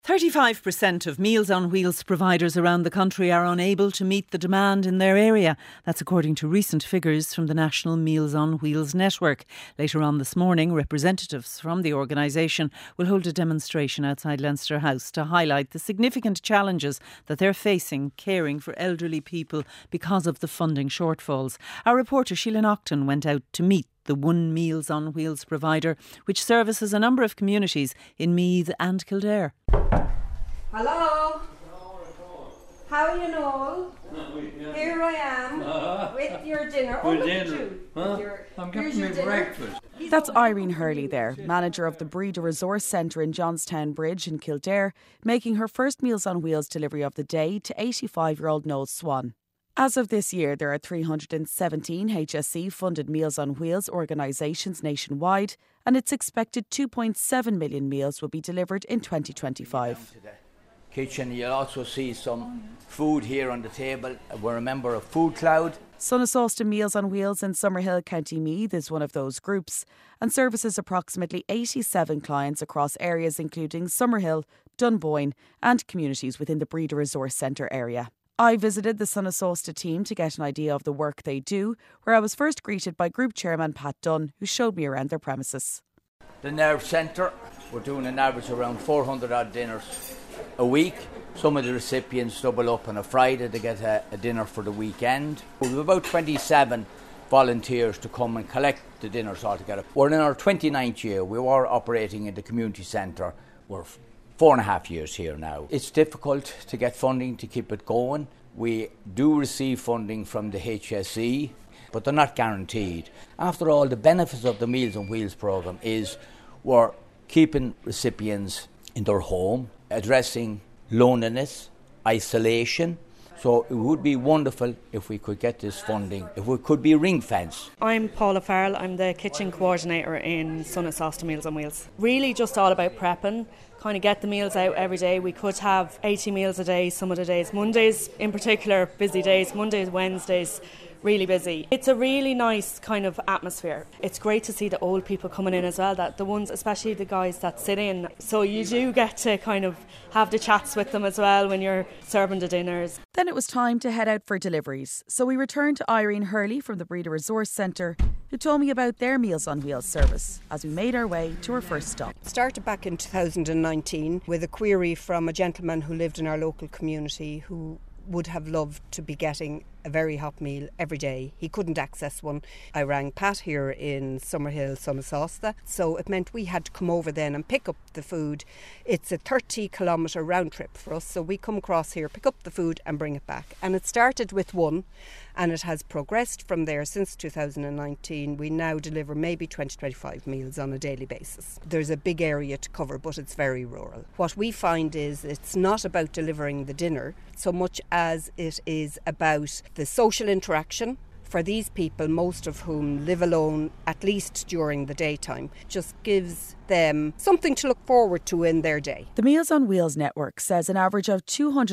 35% of Meals on Wheels providers around the country are unable to meet the demand in their area. That's according to recent figures from the National Meals on Wheels network. Later on this morning, representatives from the organisation will hold a demonstration outside Leinster House to highlight the significant challenges that they're facing caring for elderly people because of the funding shortfalls. Our reporter Sheila Naughton went out to meet the One Meals on Wheels provider, which services a number of communities in Meath and Kildare. Hello? How are you, Noel? Here I am with your dinner. Oh, look at you. I'm getting my breakfast. That's Irene Hurley there, manager of the Breeda Resource Centre in Johnstown Bridge in Kildare, making her first Meals on Wheels delivery of the day to 85-year-old Noel Swan. As of this year, there are 317 HSE-funded Meals on Wheels organisations nationwide, and it's expected 2.7 million meals will be delivered in 2025. Kitchen, you'll also see some food here on the table. We're a member of Food Cloud. Sonasausta Meals on Wheels in Summerhill, County Meath is one of those groups and services approximately 87 clients across areas including Summerhill, Dunboyne and communities within the Breeda Resource Centre area. I visited the Sonasausta team to get an idea of the work they do, where I was first greeted by Group Chairman Pat Dunn, who showed me around their premises. The Nerve Centre, we're doing an average around 400 odd dinners a week. Some of the recipients double up on a Friday to get a dinner for the weekend. We have about 27 volunteers to come and collect the dinners altogether. We're in our 29th year. We were operating in the community centre. We're 4.5 years here now. It's difficult to get funding to keep it going. We do receive funding from the HSE, but they're not guaranteed. After all, the benefits of the Meals on Wheels programme is we're keeping recipients in their home, addressing loneliness, isolation. So it would be wonderful if we could get this funding, if we could be ring-fenced. I'm Paula Farrell, I'm the kitchen coordinator in Sonasausta Meals on Wheels. Really just all about prepping, kind of get the meals out every day. We could have 80 meals a day some of the days. Mondays in particular, busy days. Mondays, Wednesdays, really busy. It's a really nice kind of atmosphere. It's great to see the old people coming in as well, that the ones, especially the guys that sit in. So you do get to kind of have the chats with them as well when you're serving the dinners. Then it was time to head out for deliveries. So we returned to Irene Hurley from the Breeda Resource Centre, who told me about their Meals on Wheels service as we made our way to our first stop. Started back in 2019 with a query from a gentleman who lived in our local community who would have loved to be getting a very hot meal every day. He couldn't access one. I rang Pat here in Summerhill, Sonasausta, so it meant we had to come over then and pick up the food. It's a 30-kilometre round trip for us, so we come across here, pick up the food and bring it back. And it started with one, and it has progressed from there since 2019. We now deliver maybe 20-25 meals on a daily basis. There's a big area to cover, but it's very rural. What we find is it's not about delivering the dinner so much as it is about the social interaction for these people, most of whom live alone, at least during the daytime, just gives them something to look forward to in their day. The Meals on Wheels network says an average of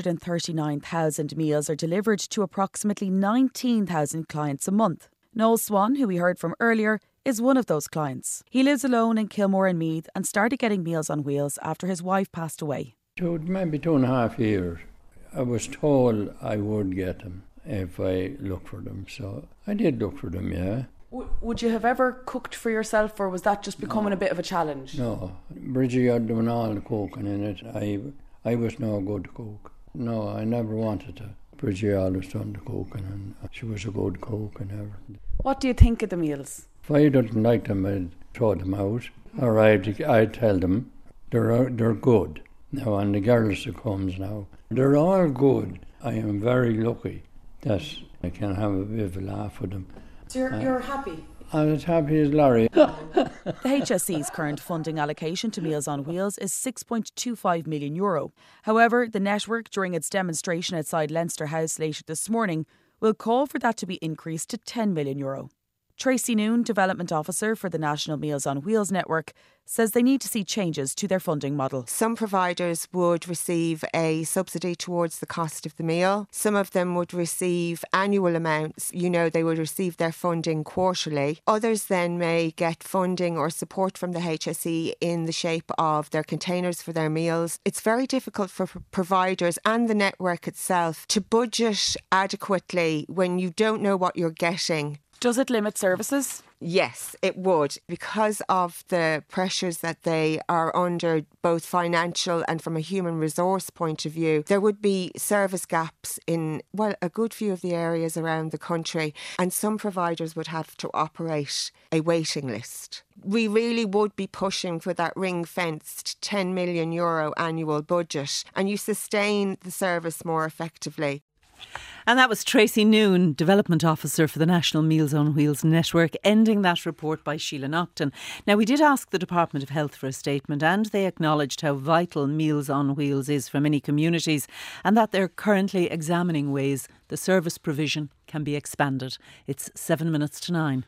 239,000 meals are delivered to approximately 19,000 clients a month. Noel Swan, who we heard from earlier, is one of those clients. He lives alone in Kilmore and Meath and started getting Meals on Wheels after his wife passed away. Maybe 2.5 years. I was told I would get them if I look for them, so I did look for them, yeah. Would you have ever cooked for yourself, or was that just becoming a bit of a challenge? No, Bridgie had done all the cooking in it. I was no good cook. No, I never wanted to. Bridgie always done the cooking, and she was a good cook and everything. What do you think of the meals? If I didn't like them, I'd throw them out, or I'd tell them they're good. Now, and the girls that comes now, they're all good. I am very lucky that I can have a bit of a laugh with them. So you're happy? I'm as happy as Larry. The HSE's current funding allocation to Meals on Wheels is €6.25 million. However, the network, during its demonstration outside Leinster House later this morning, will call for that to be increased to €10 million. Tracy Noon, Development Officer for the National Meals on Wheels network, says they need to see changes to their funding model. Some providers would receive a subsidy towards the cost of the meal. Some of them would receive annual amounts. They would receive their funding quarterly. Others then may get funding or support from the HSE in the shape of their containers for their meals. It's very difficult for providers and the network itself to budget adequately when you don't know what you're getting. Does it limit services? Yes, it would, because of the pressures that they are under, both financial and from a human resource point of view. There would be service gaps in, a good few of the areas around the country, and some providers would have to operate a waiting list. We really would be pushing for that ring-fenced €10 million annual budget, and you sustain the service more effectively. And that was Tracy Noon, Development Officer for the National Meals on Wheels network, ending that report by Sheila Naughton. Now, we did ask the Department of Health for a statement, and they acknowledged how vital Meals on Wheels is for many communities and that they're currently examining ways the service provision can be expanded. It's 7 minutes to 9.